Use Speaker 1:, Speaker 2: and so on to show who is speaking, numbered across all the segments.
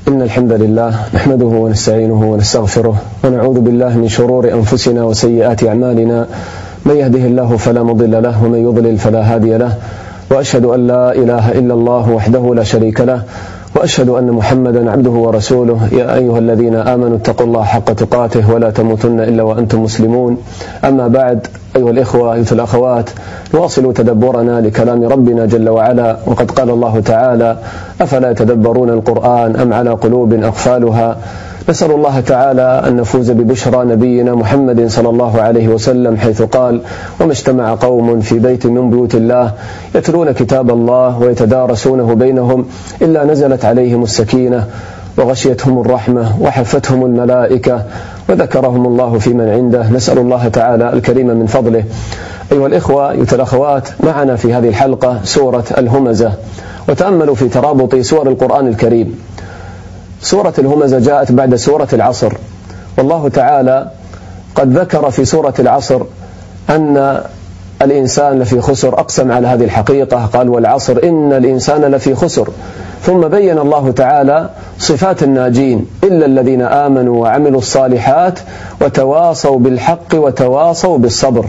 Speaker 1: إن الحمد لله نحمده ونستعينه ونستغفره ونعوذ بالله من شرور أنفسنا وسيئات أعمالنا. من يهده الله فلا مضل له ومن يضلل فلا هادي له، وأشهد أن لا إله إلا الله وحده لا شريك له، وأشهد أن محمدا عبده ورسوله. يا أيها الذين آمنوا اتقوا الله حق تقاته ولا تموتن إلا وأنتم مسلمون. أما بعد، أيها الإخوة أيها الأخوات، نواصل تدبرنا لكلام ربنا جل وعلا، وقد قال الله تعالى: أفلا يتدبرون القرآن أم على قلوب أقفالها. نسأل الله تعالى أن نفوز ببشرى نبينا محمد صلى الله عليه وسلم، حيث قال: وما اجتمع قوم في بيت من بيوت الله يتلون كتاب الله ويتدارسونه بينهم إلا نزلت عليهم السكينة وغشيتهم الرحمة وحفتهم الملائكة وذكرهم الله في من عنده. نسأل الله تعالى الكريم من فضله. أيها الإخوة أيها الأخوات، معنا في هذه الحلقة سورة الهمزة، وتأملوا في ترابط سور القرآن الكريم. سورة الهمزة جاءت بعد سورة العصر، والله تعالى قد ذكر في سورة العصر أن الإنسان لفي خسر، أقسم على هذه الحقيقة، قال: والعصر إن الإنسان لفي خسر. ثم بين الله تعالى صفات الناجين: إلا الذين آمنوا وعملوا الصالحات وتواصوا بالحق وتواصوا بالصبر.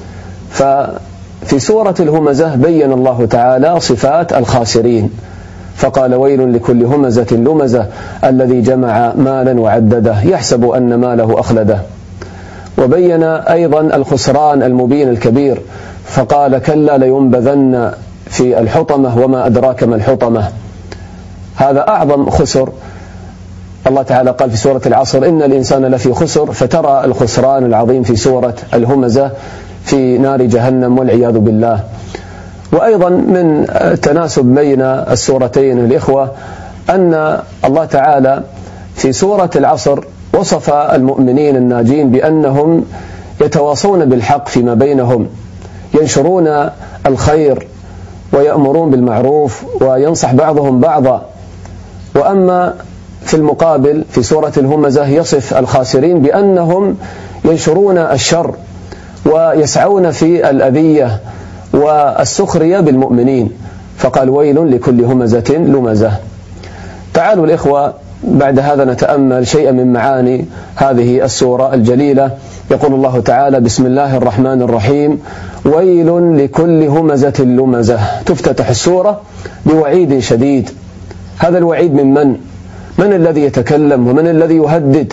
Speaker 1: ففي سورة الهمزة بين الله تعالى صفات الخاسرين، فقال: ويل لكل همزة لمزة الذي جمع مالا وعدده يحسب أن ماله أخلده. وبين أيضا الخسران المبين الكبير، فقال: كلا لينبذن في الحطمة وما أدراك ما الحطمة. هذا أعظم خسر. الله تعالى قال في سورة العصر: إن الإنسان لفي خسر، فترى الخسران العظيم في سورة الهمزة في نار جهنم والعياذ بالله. وأيضا من التناسب بين السورتين الإخوة أن الله تعالى في سورة العصر وصف المؤمنين الناجين بأنهم يتواصون بالحق فيما بينهم، ينشرون الخير ويأمرون بالمعروف وينصح بعضهم بعضا. وأما في المقابل في سورة الهمزة يصف الخاسرين بأنهم ينشرون الشر ويسعون في الأذية والسخرية بالمؤمنين، فقال: ويل لكل همزة لمزة. تعالوا الإخوة بعد هذا نتأمل شيئا من معاني هذه السورة الجليلة. يقول الله تعالى: بسم الله الرحمن الرحيم: ويل لكل همزة لمزة. تفتتح السورة بوعيد شديد. هذا الوعيد من الذي يتكلم ومن الذي يهدد؟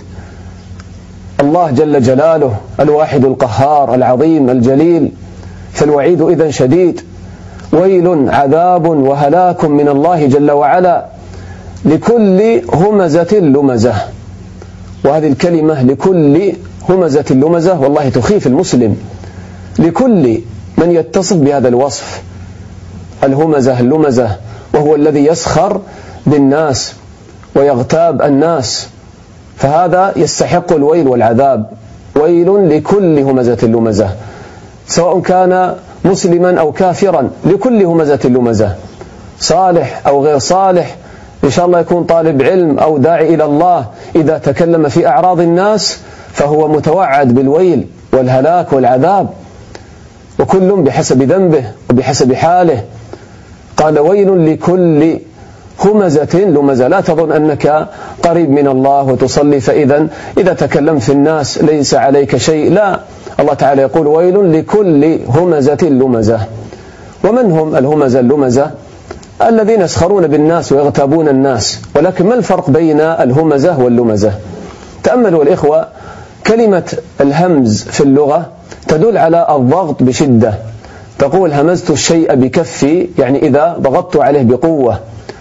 Speaker 1: الله جل جلاله الواحد القهار العظيم الجليل، فالوعيد إذن شديد. ويل عذاب وهلاك من الله جل وعلا لكل همزة لمزة. وهذه الكلمة لكل همزة لمزة والله تخيف المسلم، لكل من يتصف بهذا الوصف، الهمزة اللمزة، وهو الذي يسخر بالناس ويغتاب الناس، فهذا يستحق الويل والعذاب. ويل لكل همزة لمزة، سواء كان مسلما أو كافرا، لكل همزة لمزة، صالح أو غير صالح، إن شاء الله يكون طالب علم أو داعي إلى الله، إذا تكلم في أعراض الناس فهو متوعد بالويل والهلاك والعذاب، وكل بحسب ذنبه وبحسب حاله. قال: ويل لكل همزة لمزة. لا تظن أنك قريب من الله وتصلي فإذا تكلمت في الناس ليس عليك شيء، لا، الله تعالى يقول: ويل لكل همزة لمزة. ومن هم الهمزة اللمزة؟ الذين يسخرون بالناس ويغتابون الناس. ولكن ما الفرق بين الهمزة واللمزة؟ تأملوا الإخوة، كلمة الهمز في اللغة تدل على الضغط بشدة. تقول: همزت الشيء بكفي، يعني إذا ضغطت عليه بقوة.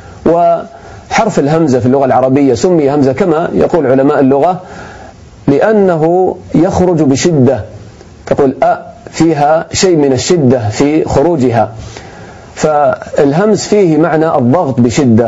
Speaker 1: وحرف الهمزة في اللغة العربية سمي همزة كما يقول علماء اللغة لأنه يخرج بشدة. تقول فيها شيء من الشدة في خروجها، فالهمز فيه معنى الضغط بشدة.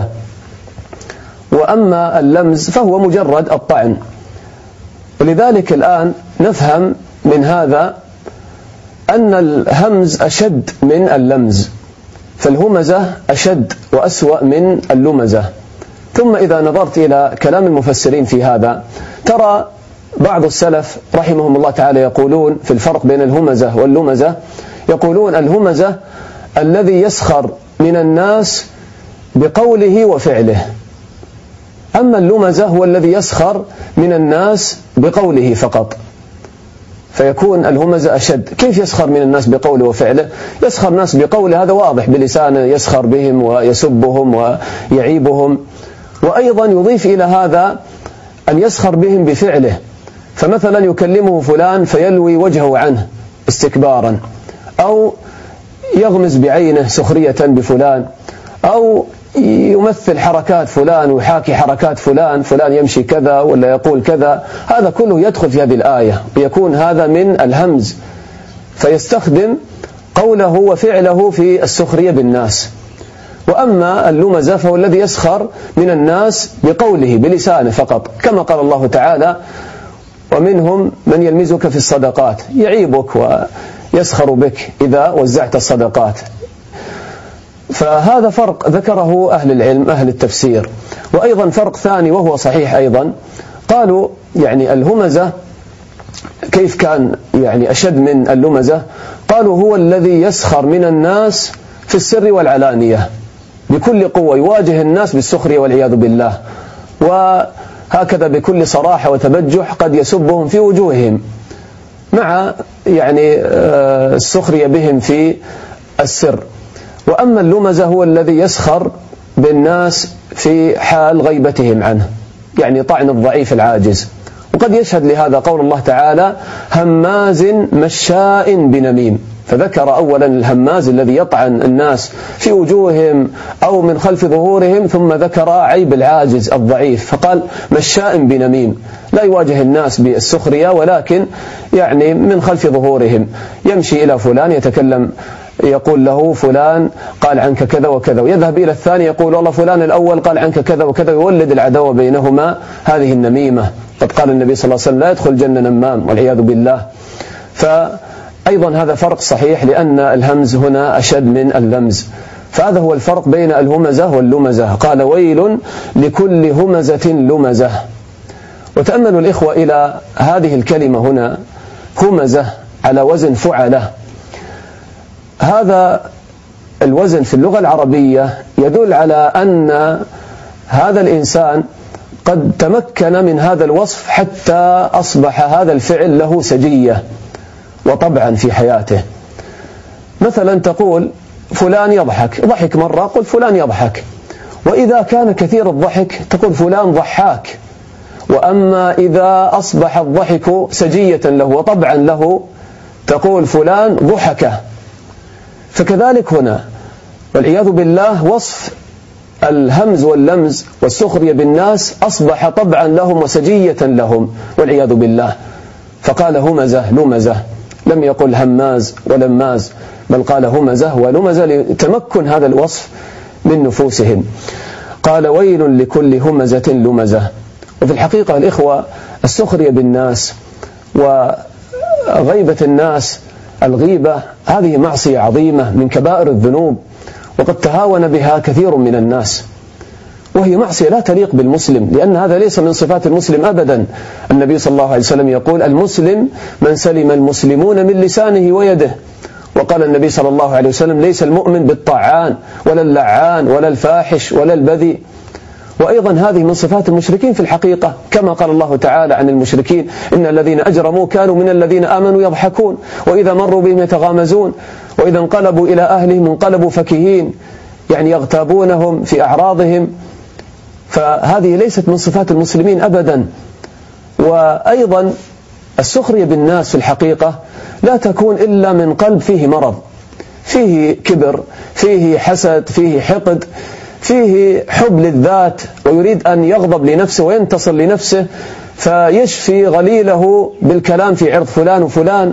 Speaker 1: وأما اللمز فهو مجرد الطعن. ولذلك الآن نفهم من هذا أن الهمز أشد من اللمز، فالهمزة أشد وأسوأ من اللمزة. ثم إذا نظرت إلى كلام المفسرين في هذا ترى بعض السلف رحمهم الله تعالى يقولون في الفرق بين الهمزة واللمزة، يقولون: الهمزة الذي يسخر من الناس بقوله وفعله، أما اللمزة هو الذي يسخر من الناس بقوله فقط، فيكون الهمزة أشد. كيف يسخر من الناس بقوله وفعله؟ يسخر الناس بقوله، هذا واضح، بلسانه يسخر بهم ويسبهم ويعيبهم، وأيضا يضيف إلى هذا أن يسخر بهم بفعله، فمثلا يكلمه فلان فيلوي وجهه عنه استكبارا، أو يغمز بعينه سخرية بفلان، أو يمثل حركات فلان ويحاكي حركات فلان، فلان يمشي كذا ولا يقول كذا، هذا كله يدخل في هذه الآية، ويكون هذا من الهمز، فيستخدم قوله وفعله في السخرية بالناس. وأما اللمزة فهو الذي يسخر من الناس بقوله بلسانه فقط، كما قال الله تعالى ومنهم من يلمزك في الصدقات، يعيبك ويسخر بك إذا وزعت الصدقات. فهذا فرق ذكره أهل العلم أهل التفسير. وأيضا فرق ثاني وهو صحيح أيضا، قالوا يعني الهمزة كيف كان يعني أشد من اللمزة؟ قالوا هو الذي يسخر من الناس في السر والعلانية بكل قوة، يواجه الناس بالسخرية والعياذ بالله، وهكذا بكل صراحة وتبجح قد يسبهم في وجوههم مع يعني السخرية بهم في السر. وأما اللمزة هو الذي يسخر بالناس في حال غيبتهم عنه، يعني طعن الضعيف العاجز. وقد يشهد لهذا قول الله تعالى هماز مشاء بنميم، فذكر أولا الهماز الذي يطعن الناس في وجوههم أو من خلف ظهورهم، ثم ذكر عيب العاجز الضعيف فقال مشاء بنميم، لا يواجه الناس بالسخرية ولكن يعني من خلف ظهورهم، يمشي إلى فلان يتكلم يقول له فلان قال عنك كذا وكذا، ويذهب إلى الثاني يقول والله فلان الأول قال عنك كذا وكذا، يولد العداوة بينهما، هذه النميمة. قد قال النبي صلى الله عليه وسلم لا يدخل الجنة نمام والعياذ بالله. فأيضا هذا فرق صحيح، لأن الهمز هنا أشد من اللمز. فهذا هو الفرق بين الهمزة واللمزة. قال ويل لكل همزة لمزة. وتأملوا الإخوة إلى هذه الكلمة هنا همزة على وزن فعلة. هذا الوزن في اللغة العربية يدل على أن هذا الإنسان قد تمكن من هذا الوصف حتى أصبح هذا الفعل له سجية وطبعا في حياته. مثلا تقول فلان يضحك، ضحك مرة قل فلان يضحك، وإذا كان كثير الضحك تقول فلان ضحاك. وأما إذا أصبح الضحك سجية له وطبعا له تقول فلان ضحك. فكذلك هنا والعياذ بالله وصف الهمز واللمز والسخرية بالناس أصبح طبعا لهم وسجية لهم والعياذ بالله، فقال همزة لمزة، لم يقل هماز ولماز، بل قال همزة ولمزة لتمكن هذا الوصف من نفوسهم. قال ويل لكل همزة لمزة. وفي الحقيقة الإخوة السخرية بالناس وغيبة الناس، الغيبة هذه معصية عظيمة من كبائر الذنوب، وقد تهاون بها كثير من الناس، وهي معصية لا تليق بالمسلم، لأن هذا ليس من صفات المسلم أبدا. النبي صلى الله عليه وسلم يقول المسلم من سلم المسلمون من لسانه ويده. وقال النبي صلى الله عليه وسلم ليس المؤمن بالطعان ولا اللعان ولا الفاحش ولا البذيء. وأيضا هذه من صفات المشركين في الحقيقة، كما قال الله تعالى عن المشركين إن الذين أجرموا كانوا من الذين آمنوا يضحكون وإذا مروا بهم يتغامزون وإذا انقلبوا إلى أهلهم انقلبوا فكهين، يعني يغتابونهم في أعراضهم. فهذه ليست من صفات المسلمين أبدا. وأيضا السخرية بالناس في الحقيقة لا تكون إلا من قلب فيه مرض، فيه كبر، فيه حسد، فيه حقد، فيه حب للذات، ويريد أن يغضب لنفسه وينتصر لنفسه فيشفي غليله بالكلام في عرض فلان وفلان.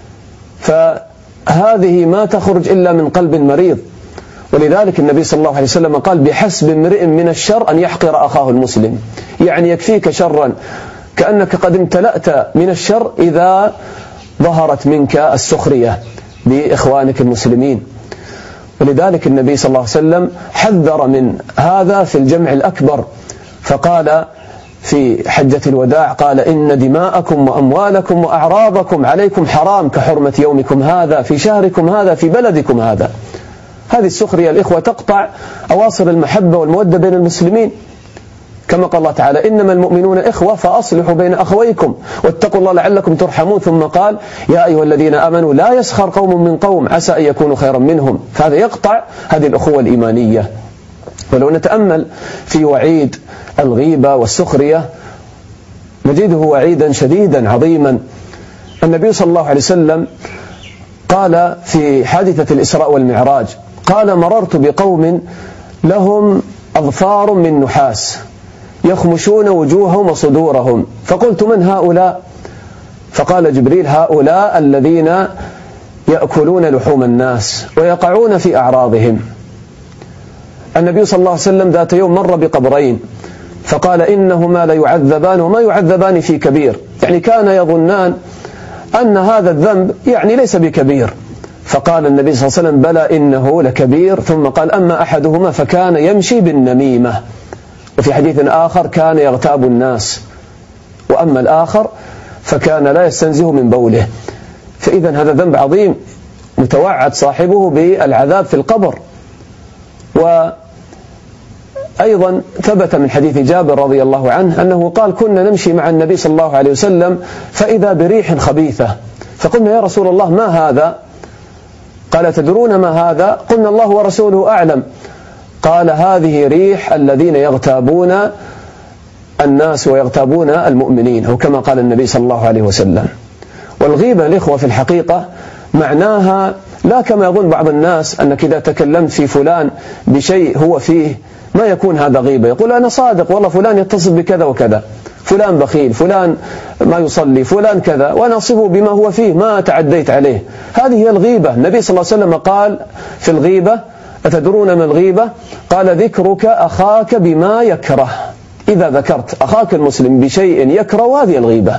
Speaker 1: فهذه ما تخرج إلا من قلب مريض. ولذلك النبي صلى الله عليه وسلم قال بحسب امرئ من الشر أن يحقر أخاه المسلم، يعني يكفيك شرا كأنك قد امتلأت من الشر إذا ظهرت منك السخرية بإخوانك المسلمين. ولذلك النبي صلى الله عليه وسلم حذر من هذا في الجمع الأكبر، فقال في حجة الوداع قال إن دماءكم وأموالكم وأعراضكم عليكم حرام كحرمة يومكم هذا في شهركم هذا في بلدكم هذا. هذه السخرية الإخوة تقطع أواصر المحبة والمودة بين المسلمين. كما قال الله تعالى إنما المؤمنون إخوة فأصلحوا بين أخويكم واتقوا الله لعلكم ترحمون. ثم قال يا أيها الذين آمنوا لا يسخر قوم من قوم عسى أن يكونوا خيرا منهم. فهذا يقطع هذه الأخوة الإيمانية. ولو نتأمل في وعيد الغيبة والسخرية نجده وعيدا شديدا عظيما. النبي صلى الله عليه وسلم قال في حادثة الإسراء والمعراج قال مررت بقوم لهم أظفار من نحاس يخمشون وجوههم وصدورهم فقلت من هؤلاء؟ فقال جبريل هؤلاء الذين يأكلون لحوم الناس ويقعون في أعراضهم. النبي صلى الله عليه وسلم ذات يوم مر بقبرين فقال إنهما ليعذبان وما يعذبان في كبير، يعني كان يظنان أن هذا الذنب يعني ليس بكبير. فقال النبي صلى الله عليه وسلم بلى إنه لكبير، ثم قال أما أحدهما فكان يمشي بالنميمة، وفي حديث آخر كان يغتاب الناس، وأما الآخر فكان لا يستنزه من بوله. فإذا هذا ذنب عظيم متوعد صاحبه بالعذاب في القبر. وأيضا ثبت من حديث جابر رضي الله عنه أنه قال كنا نمشي مع النبي صلى الله عليه وسلم فإذا بريح خبيثة فقلنا يا رسول الله ما هذا؟ قال تدرون ما هذا؟ قلنا الله ورسوله أعلم. قال هذه ريح الذين يغتابون الناس ويغتابون المؤمنين، أو كما قال النبي صلى الله عليه وسلم. والغيبة الإخوة في الحقيقة معناها لا كما يظن بعض الناس أنك إذا تكلمت في فلان بشيء هو فيه ما يكون هذا غيبة، يقول أنا صادق والله فلان يتصل بكذا وكذا، فلان بخيل، فلان ما يصلي، فلان كذا، وأنا أصفه بما هو فيه ما تعديت عليه. هذه هي الغيبة. النبي صلى الله عليه وسلم قال في الغيبة أتدرون ما الغيبة؟ قال ذكرك أخاك بما يكره. إذا ذكرت أخاك المسلم بشيء يكره هذه الغيبة.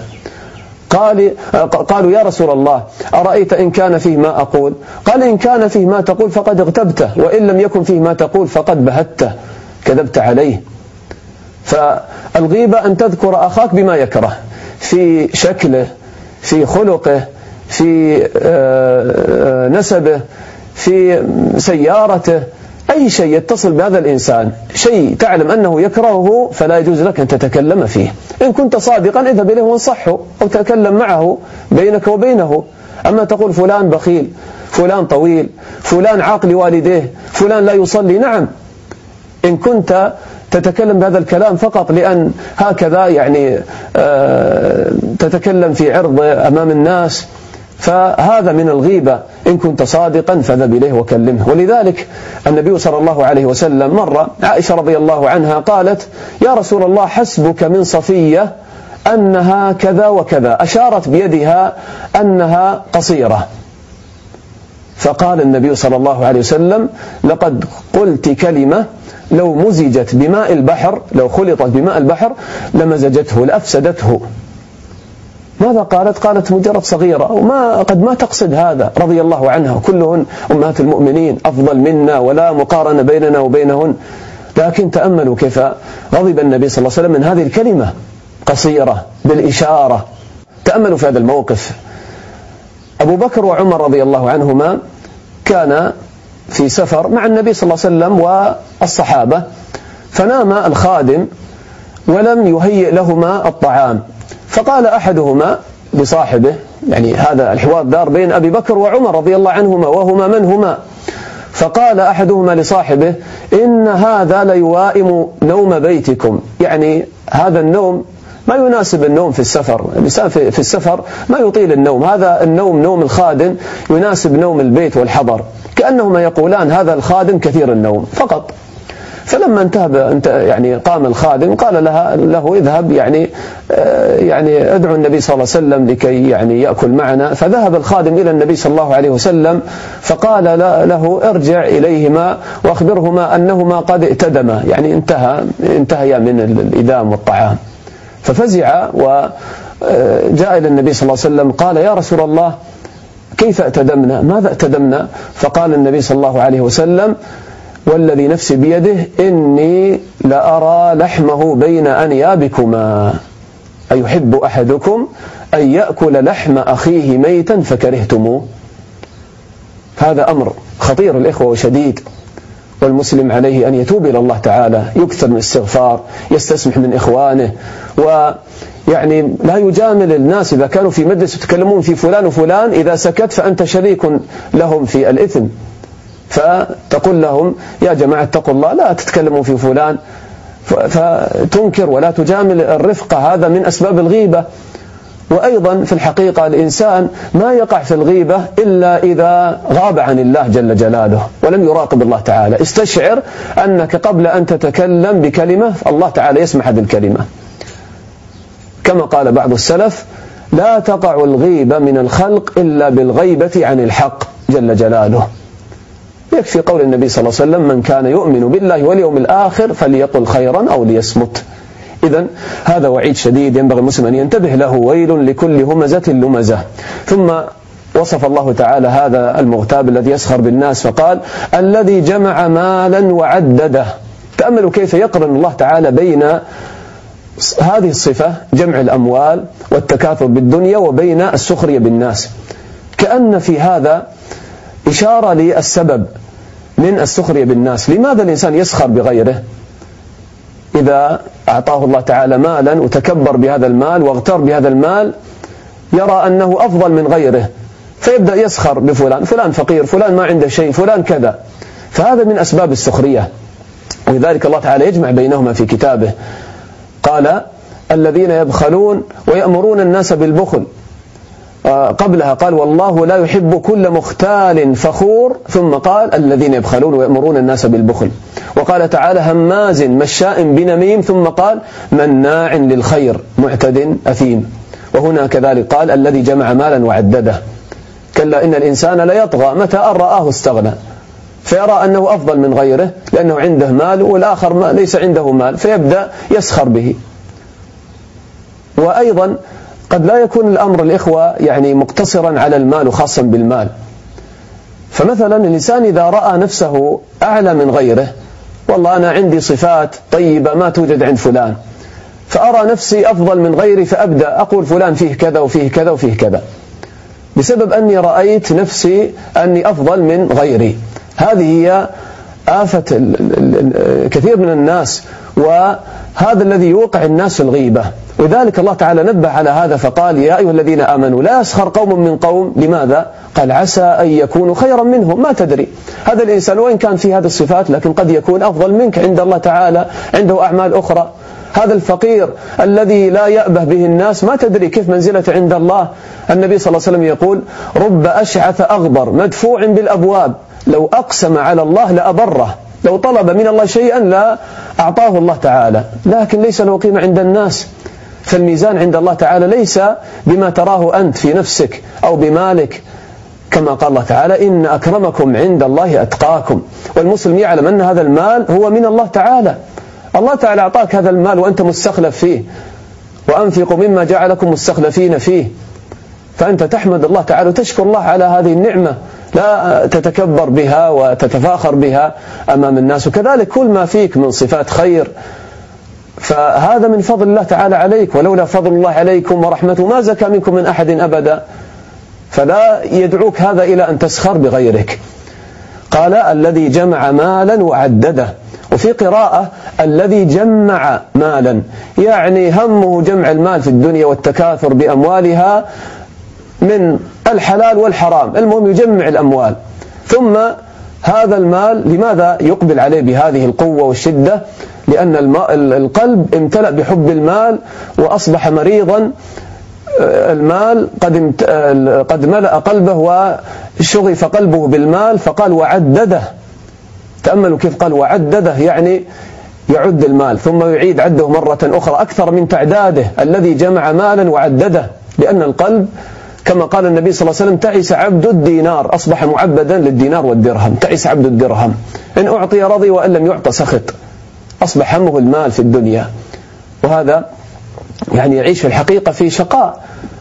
Speaker 1: قالوا يا رسول الله أرأيت إن كان فيه ما أقول؟ قال إن كان فيه ما تقول فقد اغتبته، وإن لم يكن فيه ما تقول فقد بهته، كذبت عليه. فالغيبة أن تذكر أخاك بما يكره في شكله، في خلقه، في نسبه، في سيارته، أي شيء يتصل بهذا الإنسان، شيء تعلم أنه يكرهه فلا يجوز لك أن تتكلم فيه. إن كنت صادقا اذهب إليه وانصحه أو تكلم معه بينك وبينه. أما تقول فلان بخيل، فلان طويل، فلان عاق لوالديه، فلان لا يصلي، نعم إن كنت تتكلم بهذا الكلام فقط لأن هكذا يعني تتكلم في عرض أمام الناس فهذا من الغيبة. إن كنت صادقا فاذهب إليه وكلمه. ولذلك النبي صلى الله عليه وسلم مرة عائشة رضي الله عنها قالت يا رسول الله حسبك من صفية أنها كذا وكذا، أشارت بيدها أنها قصيرة. فقال النبي صلى الله عليه وسلم لقد قلت كلمة لو مزجت بماء البحر، لو خلطت بماء البحر لمزجته لأفسدته. ماذا قالت؟ قالت مجرد صغيرة قد ما تقصد هذا، رضي الله عنها، كلهن أمهات المؤمنين أفضل منا ولا مقارنة بيننا وبينهن. لكن تأملوا كيف غضب النبي صلى الله عليه وسلم من هذه الكلمة قصيرة بالإشارة. تأملوا في هذا الموقف. أبو بكر وعمر رضي الله عنهما كان في سفر مع النبي صلى الله عليه وسلم والصحابة، فنام الخادم ولم يهيئ لهما الطعام، فقال أحدهما لصاحبه، يعني هذا الحوار دار بين أبي بكر وعمر رضي الله عنهما وهما من هما، فقال أحدهما لصاحبه إن هذا ليوائم نوم بيتكم، يعني هذا النوم ما يناسب النوم في السفر، الإنسان في السفر ما يطيل النوم، هذا النوم نوم الخادم يناسب نوم البيت والحضر، كأنهما يقولان هذا الخادم كثير النوم فقط. فلما يعني قام الخادم قال له اذهب يعني ادعو النبي صلى الله عليه وسلم لكي يعني يأكل معنا. فذهب الخادم إلى النبي صلى الله عليه وسلم فقال له ارجع إليهما وأخبرهما أنهما قد ائتدما، يعني انتهيا من الإدام والطعام. ففزع وجاء إلى النبي صلى الله عليه وسلم قال يا رسول الله كيف ائتدمنا؟ ماذا ائتدمنا؟ فقال النبي صلى الله عليه وسلم والذي نفسي بيده إني لأرى لحمه بين أنيابكما، أيحب أحدكم أن يأكل لحم أخيه ميتا فكرهتموه. هذا أمر خطير الإخوة وشديد، والمسلم عليه أن يتوب إلى الله تعالى، يكثر من الاستغفار، يستسمح من إخوانه، ويعني لا يجامل الناس إذا كانوا في مجلس يتكلمون في فلان وفلان، إذا سكت فأنت شريك لهم في الإثم، فتقول لهم يا جماعة اتقوا الله لا تتكلموا في فلان، فتنكر ولا تجامل الرفقة، هذا من أسباب الغيبة. وأيضا في الحقيقة الإنسان ما يقع في الغيبة إلا إذا غاب عن الله جل جلاله ولم يراقب الله تعالى. استشعر أنك قبل أن تتكلم بكلمة الله تعالى يسمع هذه الكلمة، كما قال بعض السلف لا تقع الغيبة من الخلق إلا بالغيبة عن الحق جل جلاله. يكفي قول النبي صلى الله عليه وسلم من كان يؤمن بالله واليوم الآخر فليقل خيرا أو ليصمت. إذن هذا وعيد شديد ينبغي المسلم أن ينتبه له، ويل لكل همزة لمزة. ثم وصف الله تعالى هذا المغتاب الذي يسخر بالناس فقال الذي جمع مالا وعدده. تأملوا كيف يقرن الله تعالى بين هذه الصفة جمع الأموال والتكاثر بالدنيا وبين السخرية بالناس، كأن في هذا إشارة للسبب من السخرية بالناس. لماذا الإنسان يسخر بغيره؟ إذا أعطاه الله تعالى مالا وتكبر بهذا المال واغتر بهذا المال، يرى أنه أفضل من غيره، فيبدأ يسخر بفلان، فلان فقير، فلان ما عنده شيء، فلان كذا، فهذا من أسباب السخرية. ولذلك الله تعالى يجمع بينهما في كتابه، قال الذين يبخلون ويأمرون الناس بالبخل، قبلها قال والله لا يحب كل مختال فخور، ثم قال الذين يبخلون ويأمرون الناس بالبخل، وقال تعالى هماز مشاء بنميم، ثم قال مناع للخير معتد أثيم. وهنا كذلك قال الذي جمع مالا وعدده. كلا إن الإنسان ليطغى متى أن رآه استغنى، فيرى أنه أفضل من غيره لأنه عنده مال والآخر ليس عنده مال، فيبدأ يسخر به. وأيضا قد لا يكون الأمر الإخوة يعني مقتصرا على المال وخاصا بالمال. فمثلا الإنسان إذا رأى نفسه أعلى من غيره، والله أنا عندي صفات طيبة ما توجد عند فلان، فأرى نفسي أفضل من غيري، فأبدأ أقول فلان فيه كذا وفيه كذا وفيه كذا، بسبب أني رأيت نفسي أني أفضل من غيري. هذه هي آفة كثير من الناس، وهذا الذي يوقع الناس في الغيبة. وذلك الله تعالى نبه على هذا فقال يا أيها الذين آمنوا لا يسخر قوم من قوم. لماذا؟ قال عسى أن يكونوا خيرا منهم، ما تدري، هذا الإنسان وإن كان فيه هذه الصفات لكن قد يكون أفضل منك عند الله تعالى، عنده أعمال أخرى. هذا الفقير الذي لا يأبه به الناس ما تدري كيف منزلته عند الله. النبي صلى الله عليه وسلم يقول رب أشعث أغبر مدفوع بالأبواب لو أقسم على الله لأبره، لو طلب من الله شيئا لا أعطاه الله تعالى، لكن ليس له قيمة عند الناس. فالميزان عند الله تعالى ليس بما تراه أنت في نفسك أو بمالك، كما قال الله تعالى إن أكرمكم عند الله أتقاكم. والمسلم يعلم أن هذا المال هو من الله تعالى، الله تعالى أعطاك هذا المال وأنت مستخلف فيه، وأنفقوا مما جعلكم مستخلفين فيه، فأنت تحمد الله تعالى وتشكر الله على هذه النعمة، لا تتكبر بها وتتفاخر بها أمام الناس. وكذلك كل ما فيك من صفات خير فهذا من فضل الله تعالى عليك، ولولا فضل الله عليكم ورحمته ما زكى منكم من أحد أبدا. فلا يدعوك هذا إلى أن تسخر بغيرك. قال الذي جمع مالا وعدده، وفي قراءة الذي جمع مالا، يعني همه جمع المال في الدنيا والتكاثر بأموالها من الحلال والحرام، المهم يجمع الأموال. ثم هذا المال لماذا يقبل عليه بهذه القوة والشدة؟ لأن القلب امتلأ بحب المال وأصبح مريضا. المال قد ملأ قلبه وشغف قلبه بالمال، فقال وعدده. تأملوا كيف قال وعدده، يعني يعد المال ثم يعيد عده مرة أخرى أكثر من تعداده. الذي جمع مالا وعدده، لأن القلب كما قال النبي صلى الله عليه وسلم تعس عبد الدينار، أصبح معبدا للدينار والدرهم. تعس عبد الدرهم، إن أعطي رضي وإن لم يعطى سخط، أصبح همه المال في الدنيا. وهذا يعني يعيش في الحقيقة في شقاء.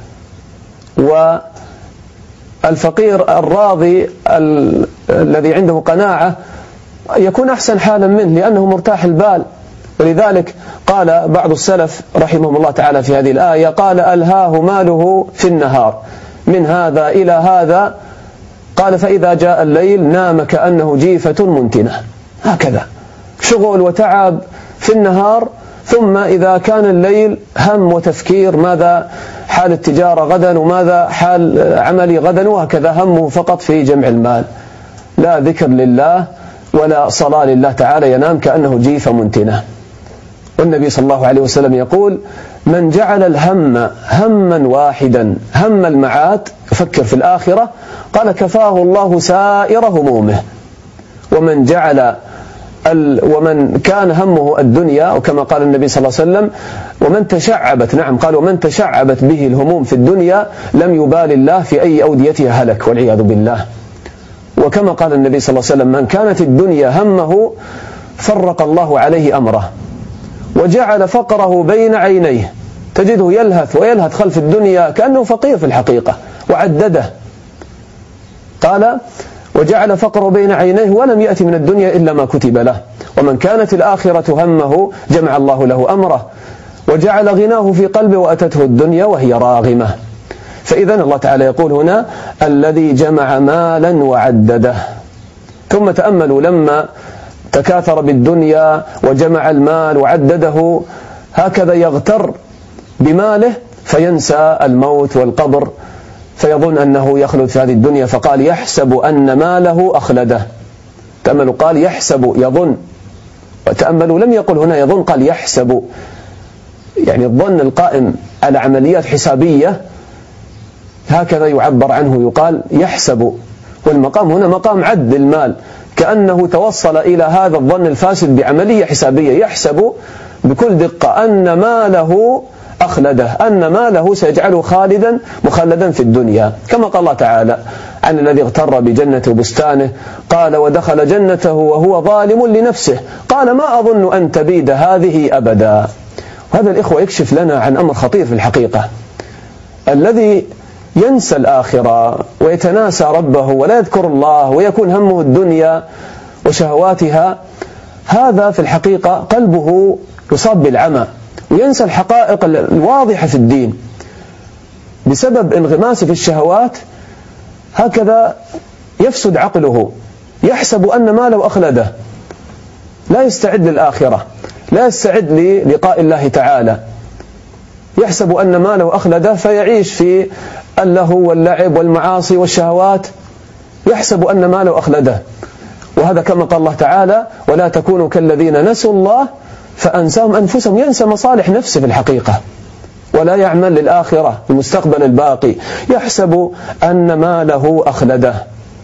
Speaker 1: والفقير الراضي الذي عنده قناعة يكون أحسن حالا منه لأنه مرتاح البال. ولذلك قال بعض السلف رحمهم الله تعالى في هذه الآية، قال ألهاه ماله في النهار من هذا إلى هذا، قال فإذا جاء الليل نام كأنه جيفة منتنة. هكذا شغل وتعب في النهار، ثم إذا كان الليل هم وتفكير ماذا حال التجارة غدا وماذا حال عملي غدا، وهكذا همه فقط في جمع المال، لا ذكر لله ولا صلاة لله تعالى، ينام كأنه جيفة منتنة. والنبي صلى الله عليه وسلم يقول: من جعل الهم هما واحدا، هم المعاد، يفكر في الآخرة، قال: كفاه الله سائر همومه. ومن كان همه الدنيا، وكما قال النبي صلى الله عليه وسلم: ومن تشعبت به الهموم في الدنيا لم يبال الله في أي أوديتها هلك، والعياذ بالله. وكما قال النبي صلى الله عليه وسلم: من كانت الدنيا همه فرق الله عليه أمره وجعل فقره بين عينيه، تجده يلهث خلف الدنيا كأنه فقير في الحقيقة، وعدده. قال: وجعل فقره بين عينيه ولم يأتي من الدنيا إلا ما كتب له. ومن كانت الآخرة همه جمع الله له أمره وجعل غناه في قلبه وأتته الدنيا وهي راغمة. فإذن الله تعالى يقول هنا: الذي جمع مالا وعدده. ثم تأملوا لما تكاثر بالدنيا وجمع المال وعدده، هكذا يغتر بماله فينسى الموت والقبر، فيظن أنه يخلد في هذه الدنيا، فقال: يحسب أن ماله أخلده. تأملوا، قال يحسب، يظن. وتأملوا لم يقل هنا يظن، قال يحسب، يعني الظن القائم على عمليات حسابية، هكذا يعبر عنه، يقال يحسب. والمقام هنا مقام عد المال، كأنه توصل إلى هذا الظن الفاسد بعملية حسابية، يحسب بكل دقة أن ماله أخلده، أن ماله سيجعله مخلدا في الدنيا. كما قال الله تعالى عن الذي اغتر بجنته وبستانه، قال: ودخل جنته وهو ظالم لنفسه، قال: ما أظن أن تبيد هذه أبدا. وهذا الإخوة يكشف لنا عن أمر خطير في الحقيقة. الذي ينسى الآخرة ويتناسى ربه ولا يذكر الله ويكون همه الدنيا وشهواتها، هذا في الحقيقة قلبه يصاب بالعمى، وينسى الحقائق الواضحة في الدين بسبب انغماسه في الشهوات. هكذا يفسد عقله، يحسب أن ماله أخلده، لا يستعد للآخرة، لا يستعد للقاء الله تعالى، يحسب أن ماله أخلده، فيعيش في اللهو واللعب والمعاصي والشهوات، يحسب أن ماله أخلده. وهذا كما قال الله تعالى: ولا تكونوا كالذين نسوا الله فأنساهم أنفسهم. ينسى مصالح نفسه في الحقيقة، ولا يعمل للآخرة المستقبل الباقي، يحسب أن ماله أخلده.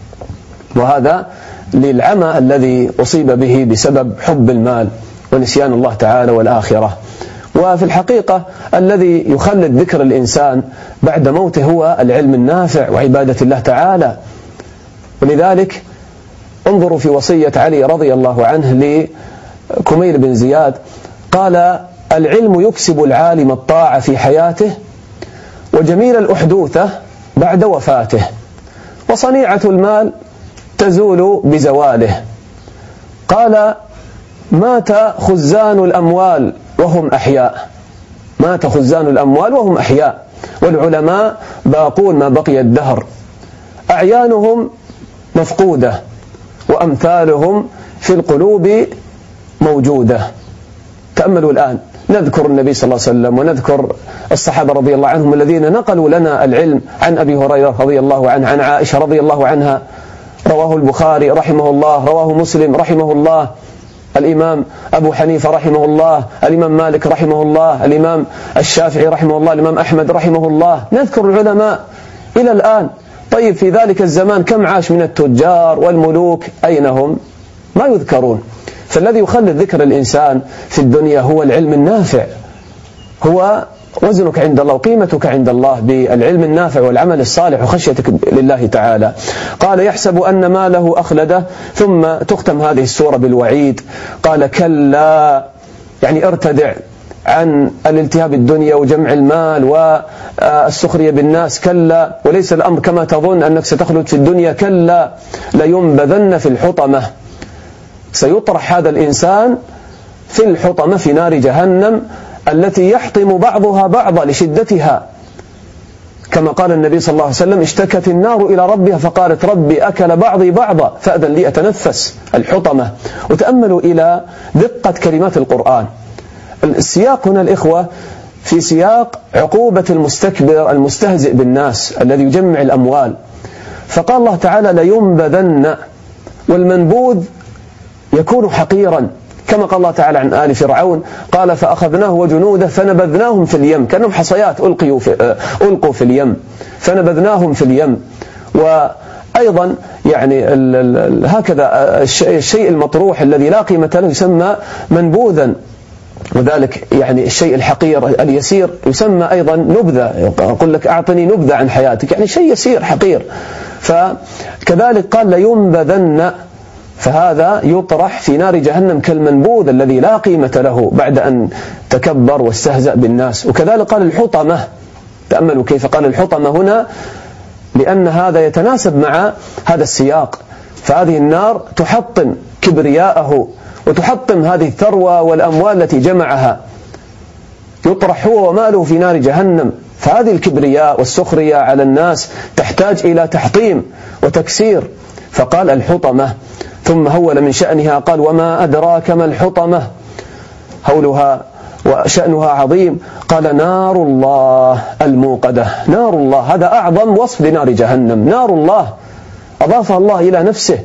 Speaker 1: وهذا للعمى الذي أصيب به بسبب حب المال ونسيان الله تعالى والآخرة. وفي الحقيقة الذي يخلد ذكر الإنسان بعد موته هو العلم النافع وعبادة الله تعالى. ولذلك انظروا في وصية علي رضي الله عنه لكميل بن زياد، قال: العلم يكسب العالم الطاعة في حياته، وجميل الأحدوثة بعد وفاته، وصنيعة المال تزول بزواله. قال: مات خزان الأموال وهم أحياء، مات خزان الأموال وهم أحياء، والعلماء باقون ما بقي الدهر، أعيانهم مفقودة وأمثالهم في القلوب موجودة. تأملوا الآن، نذكر النبي صلى الله عليه وسلم ونذكر الصحابة رضي الله عنهم الذين نقلوا لنا العلم، عن أبي هريرة رضي الله عنه، عن عائشة رضي الله عنها، رواه البخاري رحمه الله، رواه مسلم رحمه الله، الإمام أبو حنيفة رحمه الله، الإمام مالك رحمه الله، الإمام الشافعي رحمه الله، الإمام أحمد رحمه الله. نذكر العلماء إلى الآن. طيب في ذلك الزمان كم عاش من التجار والملوك؟ أين هم؟ ما يذكرون. فالذي يخلد ذكر الإنسان في الدنيا هو العلم النافع، هو وزنك عند الله وقيمتك عند الله بالعلم النافع والعمل الصالح وخشيتك لله تعالى. قال: يحسب أن ماله أخلده. ثم تختم هذه السورة بالوعيد، قال: كلا، يعني ارتدع عن الالتهاب الدنيا وجمع المال والسخرية بالناس. كلا، وليس الأمر كما تظن أنك ستخلد في الدنيا. كلا، لينبذن في الحطمة، سيطرح هذا الإنسان في الحطمة، في نار جهنم التي يحطم بعضها بعضا لشدتها. كما قال النبي صلى الله عليه وسلم: اشتكت النار إلى ربها فقالت: ربي أكل بعضي بعضا فأذن لي أتنفس. الحطمة. وتأملوا إلى دقة كلمات القرآن. السياق هنا الإخوة في سياق عقوبة المستكبر المستهزئ بالناس الذي يجمع الأموال، فقال الله تعالى: لينبذن، والمنبوذ يكون حقيرا، كما قال الله تعالى عن آل فرعون: قال فأخذناه وجنوده فنبذناهم في اليم، كأنهم حصيات ألقوا في اليم، فنبذناهم في اليم. وأيضا يعني هكذا الشيء المطروح الذي لا قيمة له يسمى منبوذا، وذلك يعني الشيء الحقير اليسير يسمى أيضا نبذة. أقول لك أعطني نبذة عن حياتك، يعني شيء يسير حقير. فكذلك قال: لينبذن، فهذا يطرح في نار جهنم كالمنبوذ الذي لا قيمة له بعد أن تكبر واستهزأ بالناس. وكذلك قال الحطمة. تأملوا كيف قال الحطمة هنا، لأن هذا يتناسب مع هذا السياق. فهذه النار تحطم كبرياءه وتحطم هذه الثروة والأموال التي جمعها، يطرح هو وماله في نار جهنم. فهذه الكبرياء والسخرية على الناس تحتاج إلى تحطيم وتكسير. فقال الحطمة، ثم هول من شأنها قال: وما أدراك ما الحطمة، هولها وشأنها عظيم. قال: نار الله الموقدة. نار الله، هذا أعظم وصف لنار جهنم، نار الله أضافها الله إلى نفسه،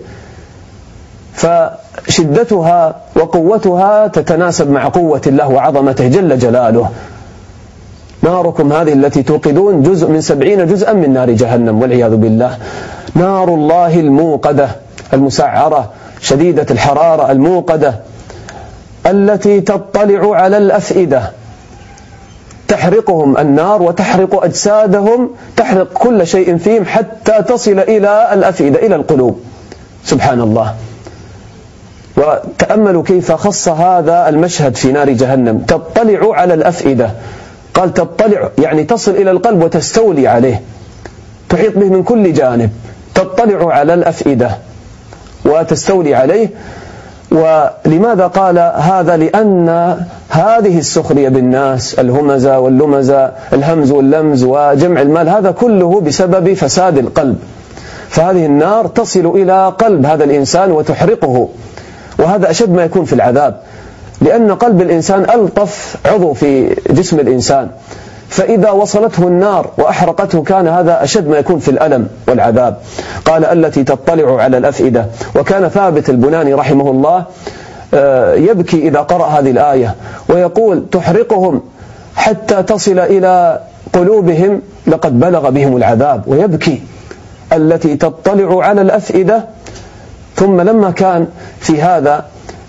Speaker 1: فشدتها وقوتها تتناسب مع قوة الله وعظمته جل جلاله. ناركم هذه التي توقدون جزء من 70 جزءا من نار جهنم والعياذ بالله. نار الله الموقدة، المسعرة شديدة الحرارة، الموقدة، التي تطلع على الأفئدة، تحرقهم النار وتحرق أجسادهم، تحرق كل شيء فيهم حتى تصل إلى الأفئدة، إلى القلوب. سبحان الله. وتأملوا كيف خص هذا المشهد في نار جهنم، تطلع على الأفئدة. قال تطلع يعني تصل إلى القلب وتستولي عليه، تحيط به من كل جانب، تطلع على الأفئدة وتستولي عليه. ولماذا قال هذا؟ لأن هذه السخرية بالناس، الهمزة واللمزة، الهمز واللمز وجمع المال، هذا كله بسبب فساد القلب. فهذه النار تصل إلى قلب هذا الإنسان وتحرقه، وهذا أشد ما يكون في العذاب، لأن قلب الإنسان ألطف عضو في جسم الإنسان، فإذا وصلته النار وأحرقته كان هذا أشد ما يكون في الألم والعذاب. قال التي تطلع على الأفئدة. وكان ثابت البناني رحمه الله يبكي إذا قرأ هذه الآية ويقول: تحرقهم حتى تصل إلى قلوبهم، لقد بلغ بهم العذاب، ويبكي. التي تطلع على الأفئدة. ثم لما كان في هذا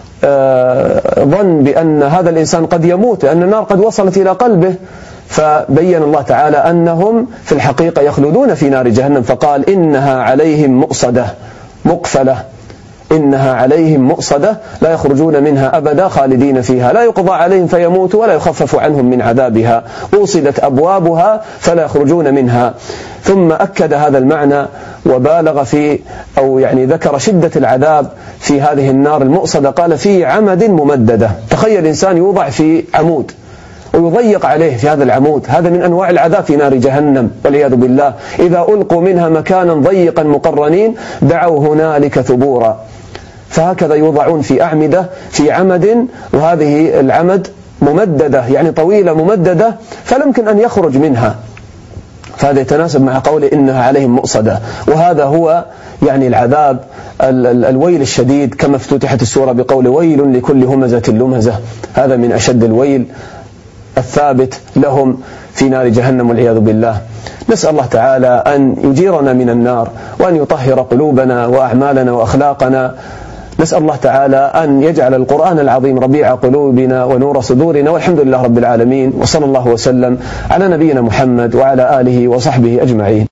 Speaker 1: ظن بأن هذا الإنسان قد يموت لأن النار قد وصلت إلى قلبه، فبين الله تعالى أنهم في الحقيقة يخلدون في نار جهنم، فقال: إنها عليهم مؤصدة مقفلة، إنها عليهم مؤصدة لا يخرجون منها أبدا خالدين فيها، لا يقضى عليهم فيموتوا ولا يخفف عنهم من عذابها، أوصدت أبوابها فلا يخرجون منها. ثم أكد هذا المعنى وبالغ في أو يعني ذكر شدة العذاب في هذه النار المؤصدة. قال: في عمد ممددة. تخيل إنسان يوضع في عمود ويضيق عليه في هذا العمود، هذا من أنواع العذاب في نار جهنم والعياذ بالله. إذا ألقوا منها مكانا ضيقا مقرنين دعوا هنالك ثبورا. فهكذا يوضعون في أعمدة في عمد، وهذه العمد ممددة يعني طويلة ممددة، فلا يمكن أن يخرج منها. فهذا يتناسب مع قوله إنها عليهم مؤصدة. وهذا هو يعني العذاب الويل الشديد، كما افتتحت السورة بقول: ويل لكل همزة لمزة. هذا من أشد الويل الثابت لهم في نار جهنم والعياذ بالله. نسأل الله تعالى أن يجيرنا من النار، وأن يطهر قلوبنا وأعمالنا وأخلاقنا. نسأل الله تعالى أن يجعل القرآن العظيم ربيع قلوبنا ونور صدورنا، والحمد لله رب العالمين، وصلى الله وسلم على نبينا محمد وعلى آله وصحبه أجمعين.